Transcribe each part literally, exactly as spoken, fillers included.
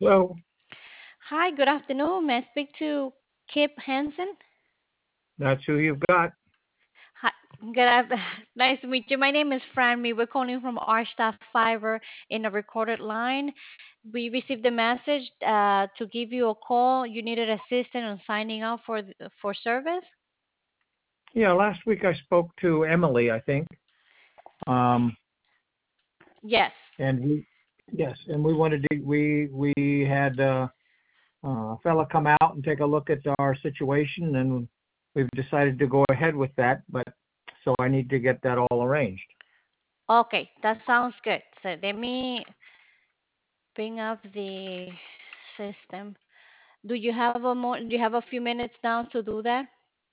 Hello, Hi, good afternoon. May I speak to Kip Hansen? that's who you've got. Hi, good af- nice to meet you. My name is Fran. Me. We're calling from our staff Fiverr in a recorded line. We received a message uh, to give you a call. You needed assistance on signing up for th- for service. Yeah, last week I spoke to Emily, I think, um, Yes. and we, yes, and we wanted to, we we had uh, uh, a fella come out and take a look at our situation, and we've decided to go ahead with that. But so I need to get that all arranged. Okay, that sounds good. So let me bring up the system. Do you have a more? Do you have a few minutes now to do that?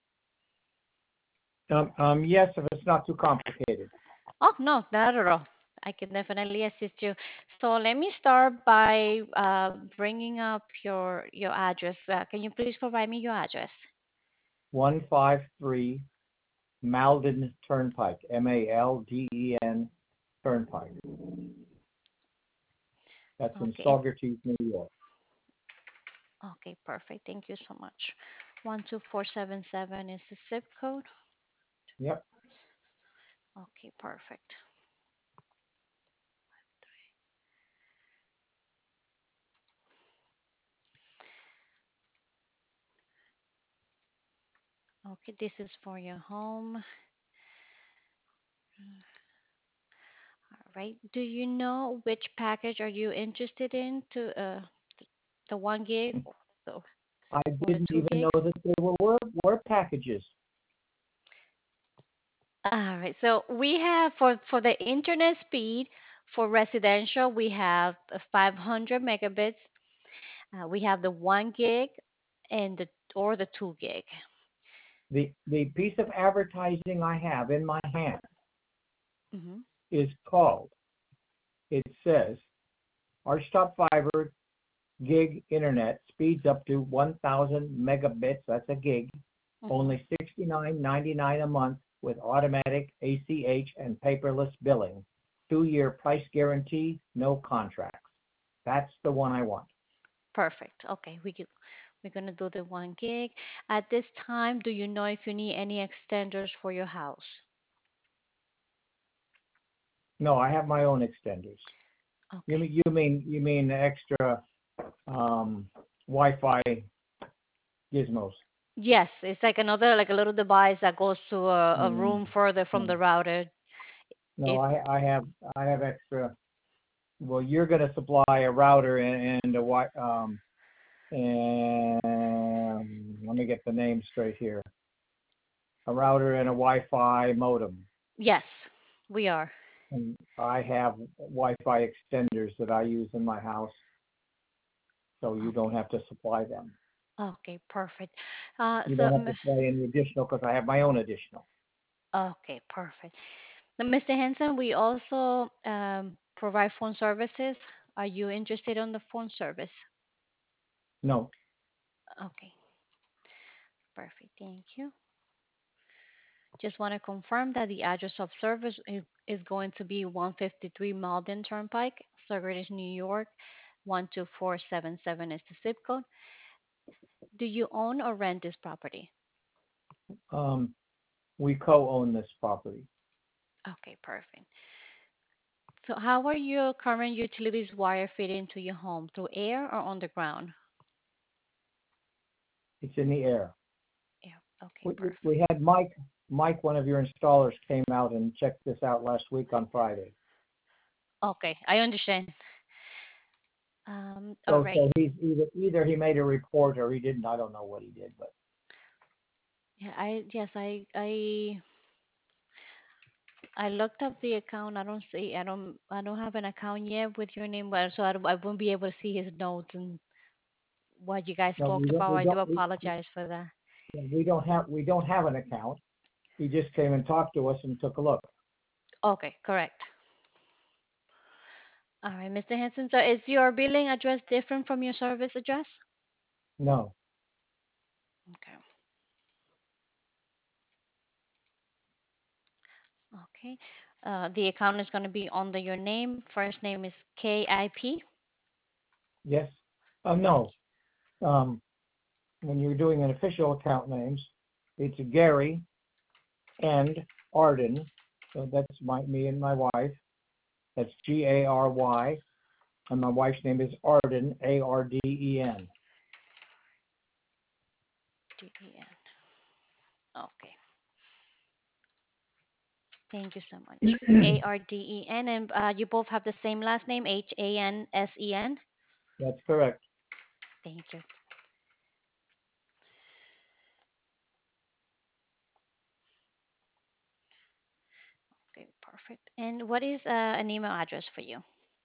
Um, um, yes, if it's not too complicated. Oh, no, not at all. I can definitely assist you. So let me start by uh, bringing up your your address. Uh, can you please provide me your address? One five three Malden Turnpike, M A L D E N Turnpike. That's in Okay. Saugerties, New York. Okay, perfect. Thank you so much. One two four seven seven is the zip code. Yep. Okay, perfect. Okay, this is for your home. All right. Do you know which package are you interested in? To uh, the one gig or I or the didn't two even gig? know that there were word, word packages. All right. So we have for for the internet speed for residential, we have the five hundred megabits. Uh, we have the one gig and the or the two gig. The the piece of advertising I have in my hand Hmm. is called. It says Archtop Fiber Gig Internet speeds up to one thousand megabits. That's a gig. Hmm. Only sixty-nine ninety-nine a month with automatic A C H and paperless billing. Two-year price guarantee, no contracts. That's the one I want. Perfect. Okay, we could, we're gonna do the one gig. At this time, do you know if you need any extenders for your house? No, I have my own extenders. You Okay. mean you mean you mean extra um, Wi-Fi gizmos? Yes, it's like another like a little device that goes to a, a Mm, room further from no, the router. no, It I I have I have extra. Well, you're going to supply a router and, and a wi um and let me get the name straight here. A router and a Wi-Fi modem. yes, we are. And I have Wi-Fi extenders that I use in my house, so you don't Okay. have to supply them. Okay, perfect. Uh, You so, don't have to m- supply any additional because I have my own additional. okay, perfect. Now, mister Henson, we also um, provide phone services. Are you interested on the phone service? No, Okay, perfect. Thank you. Just want to confirm that the address of service is, is going to be one fifty-three Malden Turnpike, Saugerties, New York. one two four seven seven is the zip code. Do you own or rent this property? um, we co-own this property. Okay, perfect. So, how are your current utilities wire fit into your home? Through air or underground? It's in the air. Air. Okay, We, perfect. we had Mike, Mike, one of your installers, came out and checked this out last week on Friday. Okay, I understand. Um, all So, right. so he's either either he made a report or he didn't. I don't know what he did, but Yeah, I yes, I I I looked up the account. I don't see. I don't. I don't have an account yet with your name, but so I, don't- I won't be able to see his notes and what you guys no, talked we don't. about. We I do don't. We, apologize for that. we don't have. We don't have an account. He just came and talked to us and took a look. Okay, correct. All right, mister Henson. So is your billing address different from your service address? No. Okay. Okay. Uh, the account is going to be under your name. First name is K I P. Yes. Oh, no. Um, when you're doing an official account names, it's Gary and Arden. So that's my me and my wife. That's G A R Y, and my wife's name is Arden, A R D E N. D E N. Okay. Thank you so much. A R D E N, and uh, you both have the same last name, H A N S E N. That's correct. Thank you. Okay, perfect. And what is uh, an email address for you?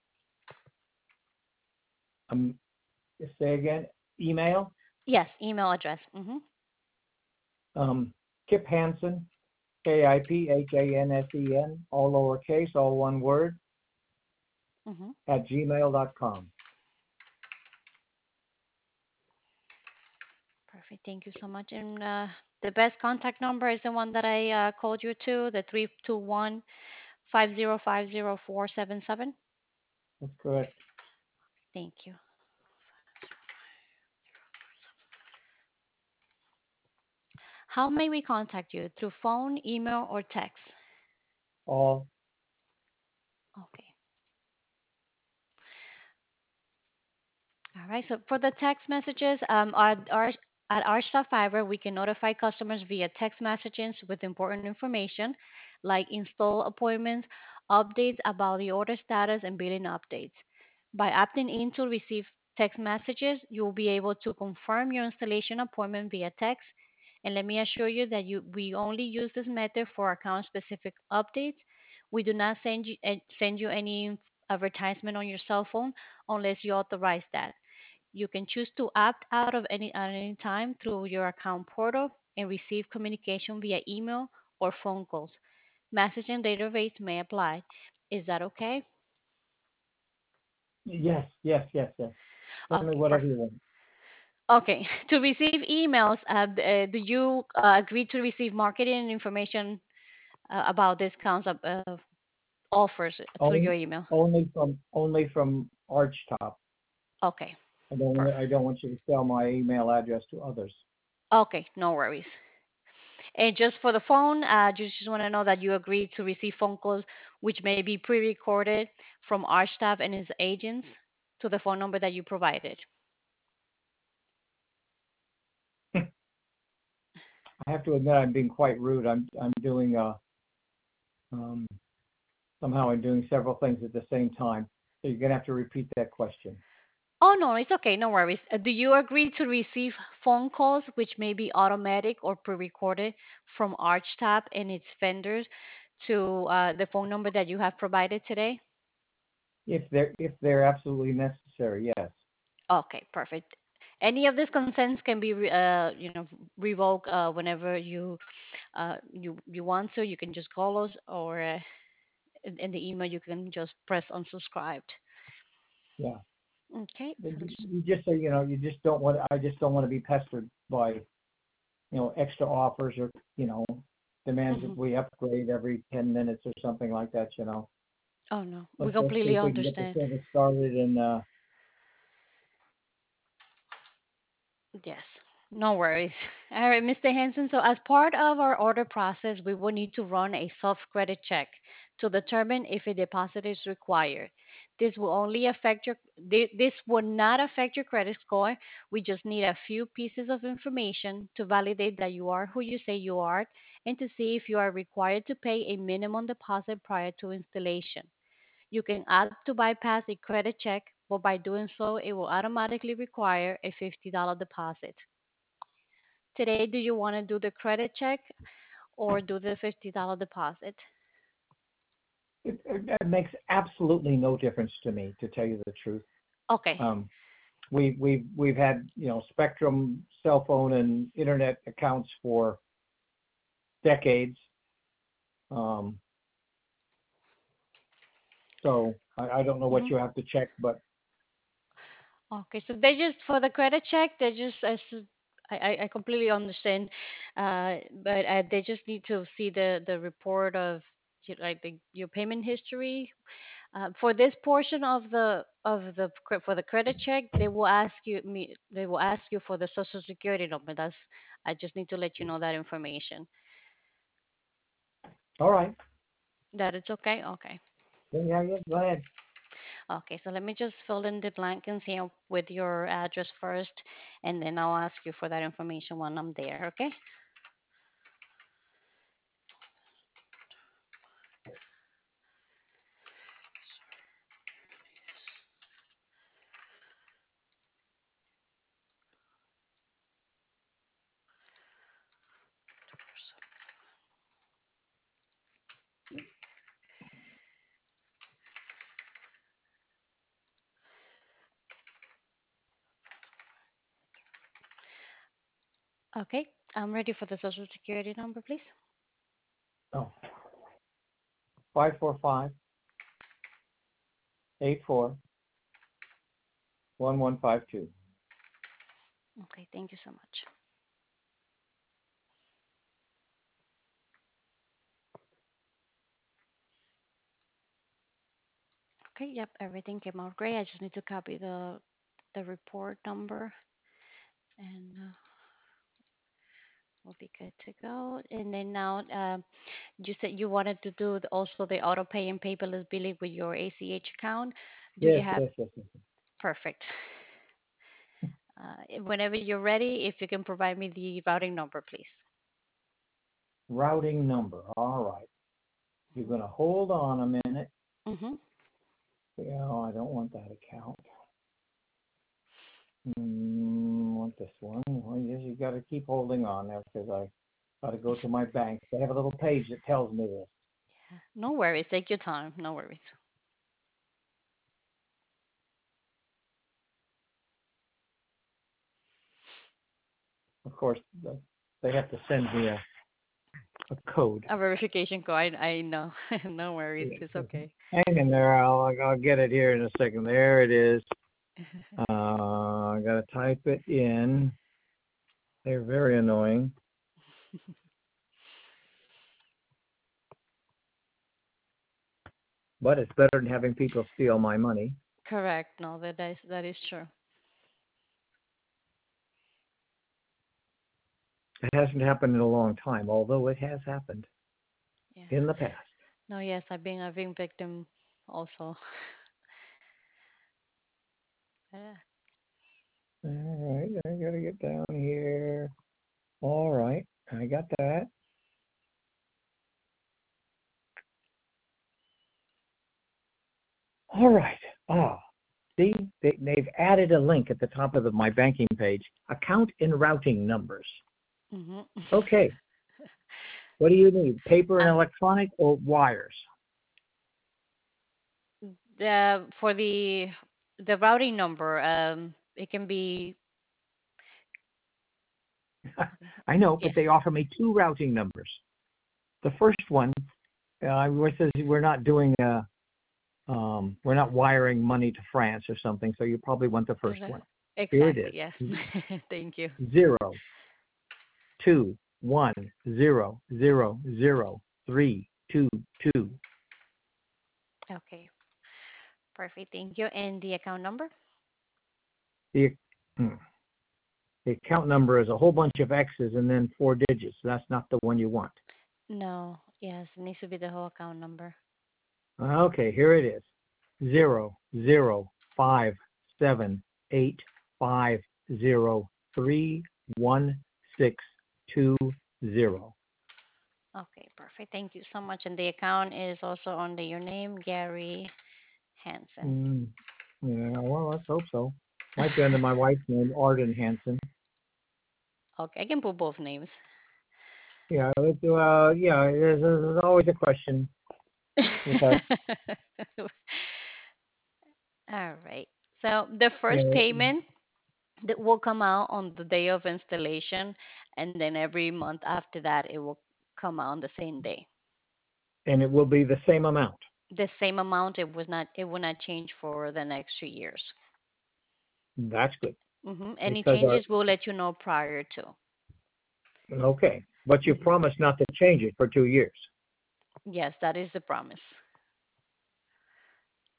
Um, say again. Email. Yes, email address. Mm-hmm. Um, Kip Hansen, K I P H A N S E N, all lowercase, all one word, Mm-hmm. at gmail dot com. Perfect. Thank you so much. And uh, the best contact number is the one that I uh, called you to, the three two one five zero five zero four seven seven. That's correct. Thank you. How may we contact you? Through phone, email, or text? All. Okay. All right. So for the text messages, um, our, our, at Archstaff Fiber, we can notify customers via text messages with important information like install appointments, updates about the order status, and billing updates. By opting in to receive text messages, you will be able to confirm your installation appointment via text. And let me assure you that you, we only use this method for account specific updates. We do not send you, eh, send you any advertisement on your cell phone unless you authorize that. You can choose to opt out of any at any time through your account portal and receive communication via email or phone calls. Messaging data rates may apply. Is that okay? Yes, yes, yes, yes. Tell me Okay, whatever perfect. you want. Okay, to receive emails, uh, d- uh, do you uh, agree to receive marketing information uh, about discounts of uh, offers through Only, your email? only from, only from Archtop. Okay, I don't, perfect. want- I don't want you to sell my email address to others. Okay, no worries. And just for the phone, uh, just, just want to know that you agree to receive phone calls which may be pre-recorded from our staff and his agents to the phone number that you provided. I have to admit, I'm being quite rude. I'm, I'm doing, uh, um, somehow I'm doing several things at the same time. So you're gonna have to repeat that question. Oh, no, it's okay. No worries. Uh, do you agree to receive phone calls which may be automatic or pre-recorded from ArchTap and its vendors to uh, the phone number that you have provided today? If they're, if they're absolutely necessary, yes. Okay, perfect. Any of these consents can be, re- uh, you know, revoked uh, whenever you uh, you you want to. You can just call us, or uh, in, in the email you can just press unsubscribed. Yeah. Okay, You so just, you just say, you know, you just don't want, I just don't want to be pestered by, you know, extra offers or, you know, demands hmm that we upgrade every ten minutes or something like that, you know. oh no, we Let's, let's see completely if we can get the understand. service started and, uh, Yes, no worries. All right, mister Henson. So, as part of our order process, we will need to run a soft credit check to determine if a deposit is required. This will only affect your thi- this will not affect your credit score. We just need a few pieces of information to validate that you are who you say you are and to see if you are required to pay a minimum deposit prior to installation. You can opt to bypass a credit check, but by doing so, it will automatically require a fifty dollars deposit. Today, do you want to do the credit check or do the fifty dollars deposit? it, it, it makes absolutely no difference to me, to tell you the truth. Okay. Um, we, we've, we've had, you know, Spectrum cell phone and internet accounts for decades. Um, so I, I don't know what hmm you have to check, but Okay. So they just for the credit check, they just as I, I I completely understand, uh, but uh, they just need to see the the report of you know, like the, your payment history Uh, for this portion of the of the cre- for the credit check, they will ask you me they will ask you for the social security number. That's I just need to let you know that information. All right. That it's okay. Okay. Yeah, yeah, yeah. Go ahead. Okay. So let me just fill in the blank and see with your address first, and then I'll ask you for that information when I'm there. Okay. Okay. I'm ready for the social security number, please. Oh, five four five eight four one one five two. Okay. Thank you so much. Okay. Yep. Everything came out great. I just need to copy the the report number, and uh, we'll be good to go. And then now, um, you said you wanted to do the, also the auto pay and paperless billing with your A C H account. Do you Yes, have yes, yes, yes. perfect? Uh, whenever you're ready, if you can provide me the routing number, please. Routing number. All right. You're going to hold on a minute. Mm-hmm. Yeah, I don't want that account. Mm, want this one. Well, yes, you got to keep holding on there because I got to go to my bank. They have a little page that tells me this. No worries. Take your time. No worries. Of course, they have to send me a, a code. A verification code. I, I know. No worries. Yeah. It's okay. Hang in there. I'll I'll get it here in a second. There it is. Uh, I got to type it in. They're very annoying. But it's better than having people steal my money. Correct. No, that that is that is true. It hasn't happened in a long time, although it has happened Yeah. in the past. No, yes, I've been I've been victim also. Yeah. All right, I gotta get down here. All right, I got that. All right. Ah, see, they, they've added a link at the top of the, my banking page. Account and routing numbers. Mm-hmm. Okay. What do you need? Paper and Uh, electronic or wires? the for the the routing number, um, it can be I know, but yes. they offer me two routing numbers. The first one, uh, where it says we're not doing a, um, we're not wiring money to France or something, so you probably want the first Okay. one. Here it Exactly. is. Yes. Thank you. Zero, two, one, zero, zero, zero, three, two, two. Okay. Perfect. Thank you. And the account number? The, hmm, the account number is a whole bunch of X's and then four digits. That's not the one you want. No. Yes, it needs to be the whole account number. Okay, here it is. Zero, zero, five, seven, eight, five, zero, three, one, six, two, zero. Okay, perfect. Thank you so much. And the account is also under your name, Gary Hansen. Mm, yeah, well, let's hope so. Might be under my wife's name, Arden Hanson. Okay, I can put both names. Yeah, let's do, uh, yeah, there's, there's always a question with us. All right. So the first Yeah, payment that will come out on the day of installation, and then every month after that, it will come out on the same day. and it will be the same amount. The same amount. It was not. It will not change for the next three years. That's good Hmm. Any because our, changes, we'll let you know prior to. okay, but you Hmm. promised not to change it for two years. Yes, that is the promise.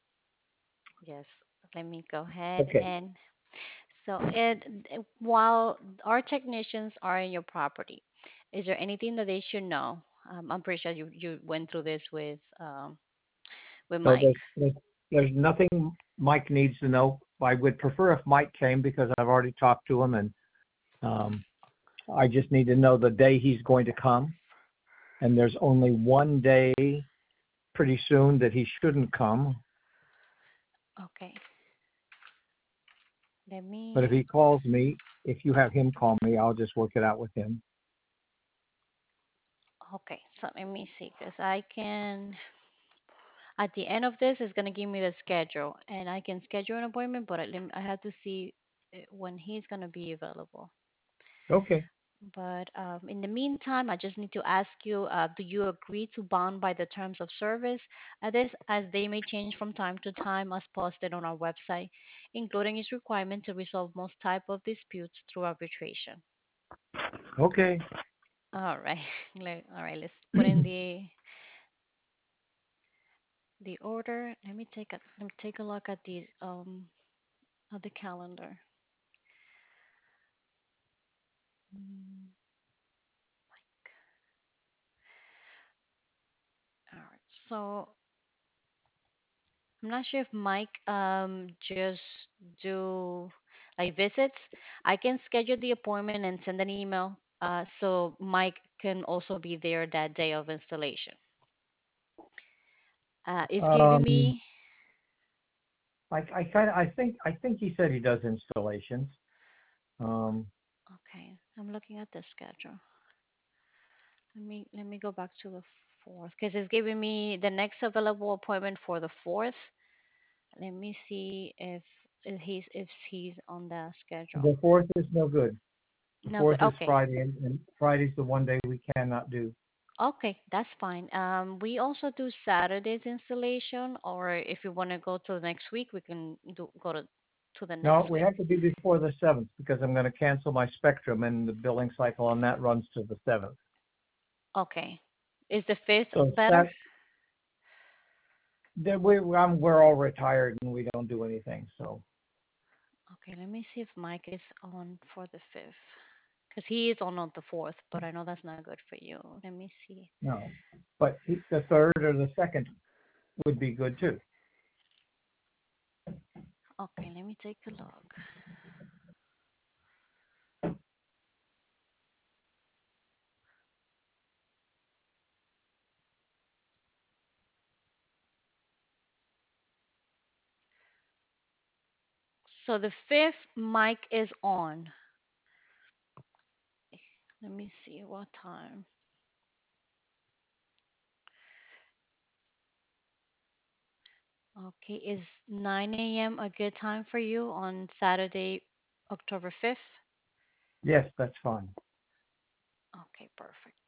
Yes. Let me go ahead Okay. and so it while our technicians are in your property, is there anything that they should know? Um, I'm pretty sure you you went through this with um with So Mike. there's, there's, there's nothing Mike needs to know. I would prefer if Mike came because I've already talked to him and um, I just need to know the day he's going to come. And there's only one day pretty soon that he shouldn't come. Okay. Let But if me he calls me, if you have him call me, I'll just work it out with him. okay. So let me see, because I can at the end of this it's gonna give me the schedule, and I can schedule an appointment, but I, lem- I have to see uh, when he's gonna be available. Okay. But um, in the meantime, I just need to ask you: uh, do you agree to bond by the terms of service, uh, this as they may change from time to time, as posted on our website, including its requirement to resolve most type of disputes through arbitration? Okay. All right. Let- All right. Let's put in the the order. Let me take a let me take a look at the um at the calendar. Mm, all right. So I'm not sure if Mike um just do like visits. I can schedule the appointment and send an email uh so Mike can also be there that day of installation. Uh it's giving Um, me I, I kind of, I think, I think he said he does installations. Um, okay. I'm looking at the schedule. Let me let me go back to the fourth because it's giving me the next available appointment for the fourth. Let me see if if he's if he's on the schedule. the fourth is no good. The No good. fourth is Okay. Friday, and, and Friday's the one day we cannot do. Okay, that's fine. Um, we also do Saturdays installation, or if you want to go to the next week, we can do go to to the No, next we week. have to be before the seventh because I'm going to cancel my Spectrum, and the billing cycle on that runs to the seventh. Okay. Is the fifth So better? that that we I'm, we're all retired and we don't do anything. So Okay, let me see if Mike is on for the fifth, because he is on on the fourth, but I know that's not good for you. Let me see. no, but he, the third or the second would be good too. Okay, let me take a look. So the fifth, Mike is on. Let me see what time. Okay, is nine a m a good time for you on Saturday, October fifth? Yes, that's fine. Okay, perfect.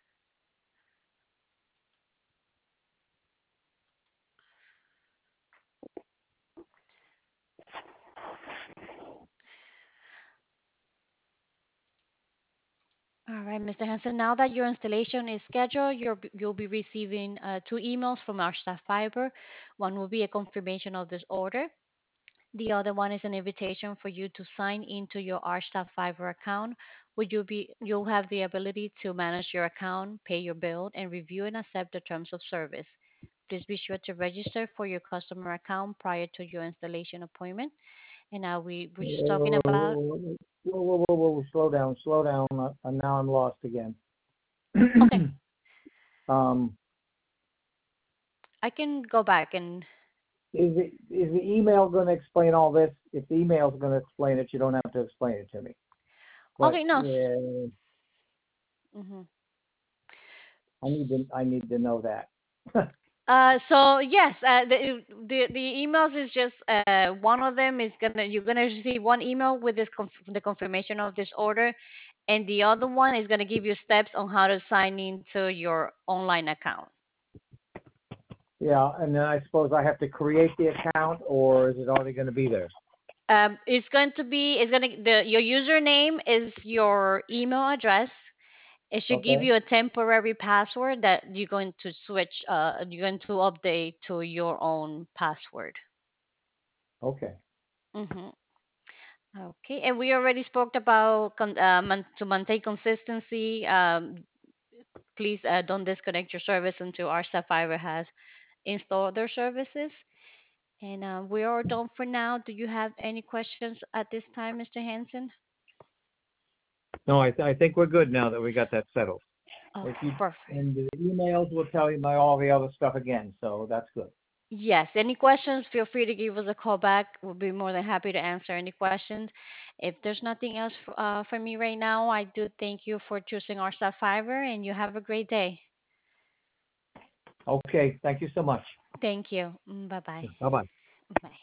All right, mister Hanson, now that your installation is scheduled, you're, you'll be receiving uh, two emails from our staff fiber. One will be a confirmation of this order. The other one is an invitation for you to sign into your Archstaff Fiber account, where you'll be you'll have the ability to manage your account, pay your bill, and review and accept the terms of service. Please be sure to register for your customer account prior to your installation appointment. And now we we're just talking Whoa, about. whoa, whoa, whoa, whoa, slow down, slow down. Uh, now I'm lost again. Okay, um, I can go back and is it is the email going to explain all this? If the email is going to explain it, you don't have to explain it to me. But okay, no. uh, Mm-hmm. I need to I need to know that. Uh, so yes, uh, the the the emails is just uh one of them is gonna you're gonna receive one email with this conf- the confirmation of this order, and the other one is gonna give you steps on how to sign into your online account. Yeah, and then I suppose I have to create the account, or is it already going to be there? Um, it's going to be it's gonna the your username is your email address. It should give Okay. you a temporary password that you're going to switch. Uh, you're going to update to your own password. Okay. Mm-hmm. Okay, and we already spoke about con- uh, man- to maintain consistency. Um, please uh, don't disconnect your service until our Sapphire has installed their services. And uh, we are done for now. Do you have any questions at this time, mister Hanson? No, I, th- I think we're good now that we got that settled. If Okay, you perfect. and the emails will tell you my all the other stuff again, so that's good. Yes, any questions, feel free to give us a call back. We'll be more than happy to answer any questions. If there's nothing else f- uh, for me right now, I do thank you for choosing our Sapphire, and you have a great day. Okay, thank you so much. Thank you. Bye bye. Bye bye. Bye.